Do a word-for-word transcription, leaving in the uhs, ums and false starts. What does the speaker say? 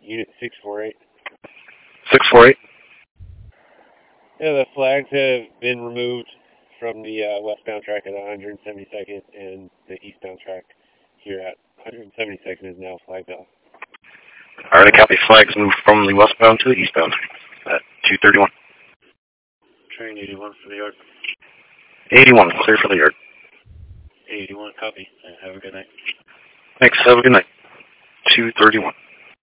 Unit six four eight. six four eight? Yeah, the flags have been removed from the uh, westbound track at one hundred seventy-second, and the eastbound track here at one hundred seventy-second is now flagged off. Alright, I copy. Flags moved from the westbound to the eastbound at two thirty-one. Train eighty-one for the yard. eighty-one, clear for the yard. eighty-one, copy. Have a good night. Thanks, have a good night. two thirty-one.